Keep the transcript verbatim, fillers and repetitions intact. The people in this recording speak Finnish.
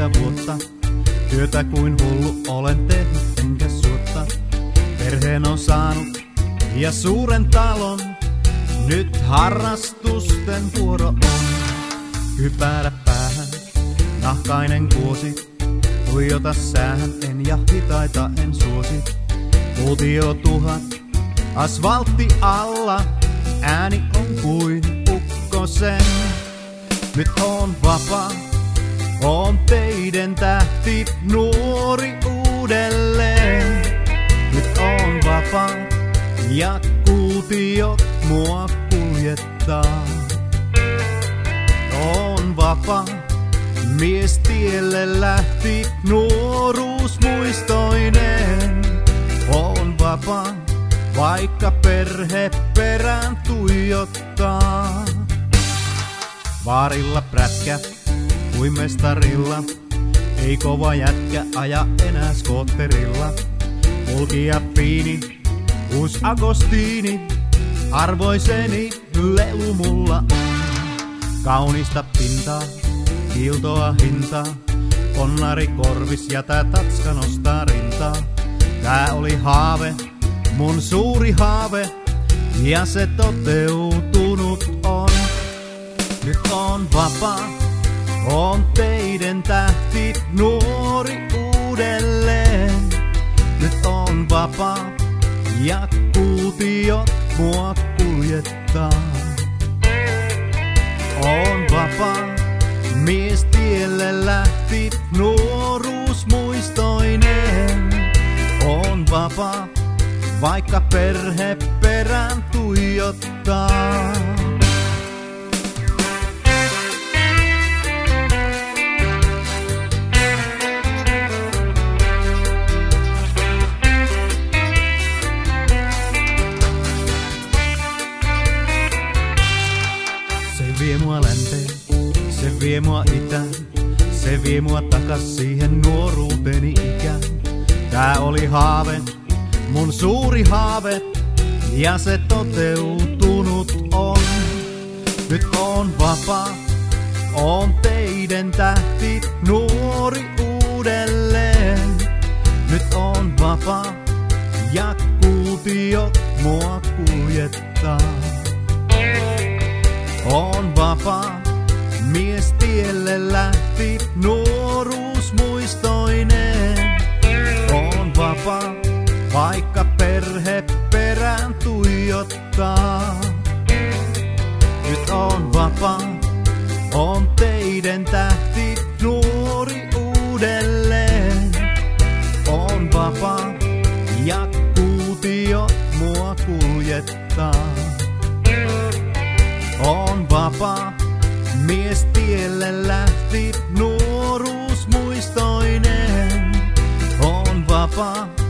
neljäkymmentä vuotta. Työtä kuin hullu olen tehnyt enkä suotta. Perheen on saanut ja suuren talon. Nyt harrastusten vuoro on. Kypärä päähän, nahkainen kuosi. Tuijota säähän en ja hitaita en suosi. Multio tuhat, asfaltti alla. Ääni on kuin ukkosen. Nyt on vapaa, on teidän tähti nuori uudelleen. Nyt on vapaa ja kuutiot mua kuljettaa. On vapaa, mies tielle lähti nuoruus muistoineen. On vapaa, vaikka perhe perään tuijottaa. Vaarilla prätkä, kuin mestarilla. Ei kova jätkä aja enää skootterilla. Mulkia fiini, uus Agostini. Arvoiseni lelu mulla on. Kaunista pintaa, kiiltoa hintaa. Ponnari korvis ja tää tatska nostaa rintaa. Tää oli haave, mun suuri haave. Ja se toteutunut on. Nyt on vapaa, on teidän tähti nuori uudelleen. Nyt on vapaa ja kuutiot mua kuljettaa. On vapaa, mies tielle lähti nuoruus muistoineen. On vapaa, vaikka perhe perään tuijottaa. Se vie mua länteen, se vie mua itään. Se vie mua takas siihen nuoruuteni ikään. Tää oli haave, mun suuri haave. Ja se toteutunut on. Nyt on vapaa, on teidän tähti nuori uudelleen. Nyt on vapaa ja kuutiot mua kuljettaa. On vapaa, mies tielle lähti nuoruus muistoineen. On vapaa, vaikka perhe perään tuijottaa. Nyt on vapaa, on teidän tähti nuori uudelleen. On vapaa ja kuutiot mua kuljettaa. On vapaa, mies tielle lähti nuoruus muistoineen. On vapaa.